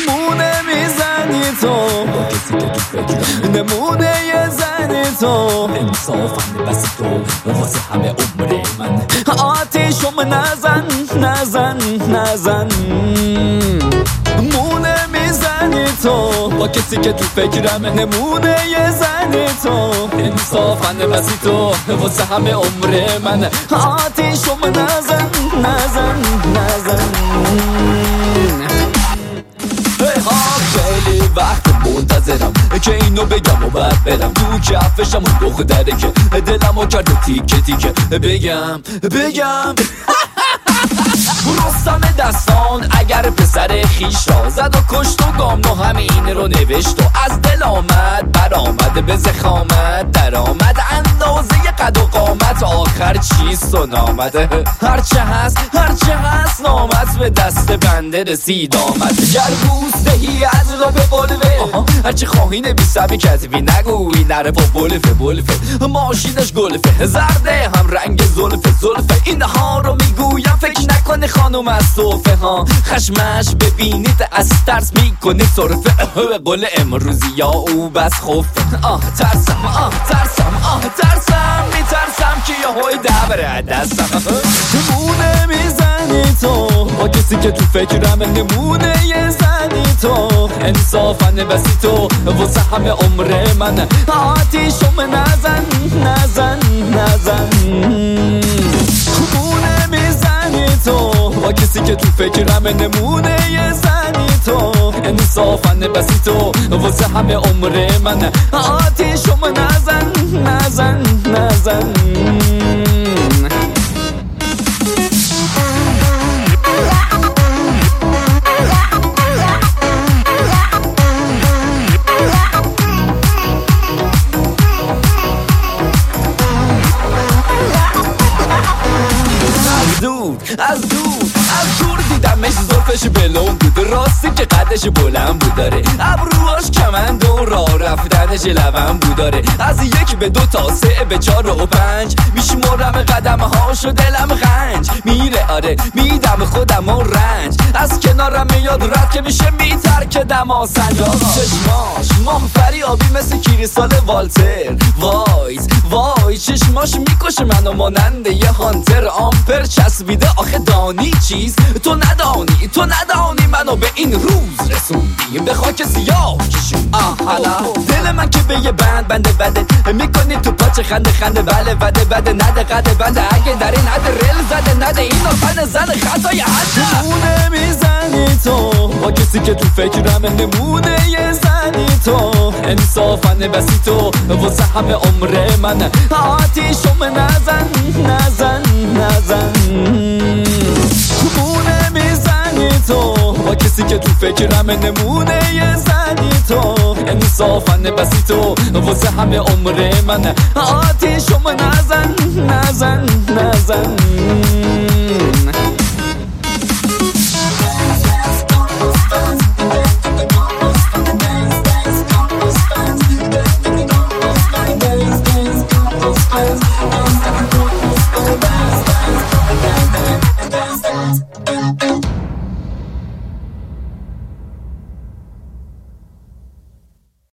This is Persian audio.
نمونه میزنی تو با کسی که تو فکرم نمونه یه زنی تو انصافم بس تو واسه همه عمر من آتیشم نزن نزن نزن مونه میزنی تو با کسی که تو فکرم نمونه یه زنی تو انصافن بسی تو واسه همه عمر من آتیشم نزن نزن نزن خیلی وقت منتظرم که اینو بگم و بعد برم تو کفشم و دختره که دلمو کرده تیکه تیکه بگم رستم دستان اگر پسر خیش را زد و کشت و گام و همین رو نوشت و از دل آمد برآمد به زخامت در آمد اندازه قد و قامت آخر چیست و نامده هرچه هست نامت به دست بنده رسید آمد گر بوس دهی از را به بلوه هرچه خواهی نبیسمی کتبی نگوی نره با بلفه ماشینش گلفه زرده هم رنگ زلفه اینها رو میگویم فکر نکنه خانوم از صوفه ها خشمش ببینید از ترس میکنه صرفه به قول امروزی یا او بس خوفه ترسم میترسم که یه های دبره دستم نمونه میزنی تو با کسی که تو فکرم نمونه یه زنی تو انصافن بسی تو واسه همه عمر من آتیشم نزن نمونه میزنی تو با کسی که تو فکرم نمونه یه زنی تو انصافن بسی تو واسه همه عمر من آتیشم نزن از دور دیدمش زلفش بلند بود راستی که قدش بلند بود داره ابروهاش کمند و راه رفتنش لبن بود داره از 1 به 2 تا 3 به 4 و 5 میشمرم قدمهاش و دلم غنج میره آره میدم خودم و رنج از کنارم میاد رد که میشه میترک دما سنجا چشماش ماهفری آبی مثل کریستال والتر وای چشماش میکشه منو ماننده یه هانتر آمپر چسبیده آخه دانی چیز تو ندانی منو به این روز رسوندی به خاک سیاه کشون حالا دل من که به یه بنده بده میکنی تو پاچه خنده بله بده نده قده بنده اگه در این حد رل زده نده این آفن زن خطای حده نمونه میزنی تو با کسی که تو فکرم نمونه یه زنی تو انصافن بسی تو واسه همه عمر من آتیشم نزن نمونه میزنی تو با کسی که تو فکرم نمونه یه زنی تو انصافن بسی تو واسه همه عمر من آتیشم نزن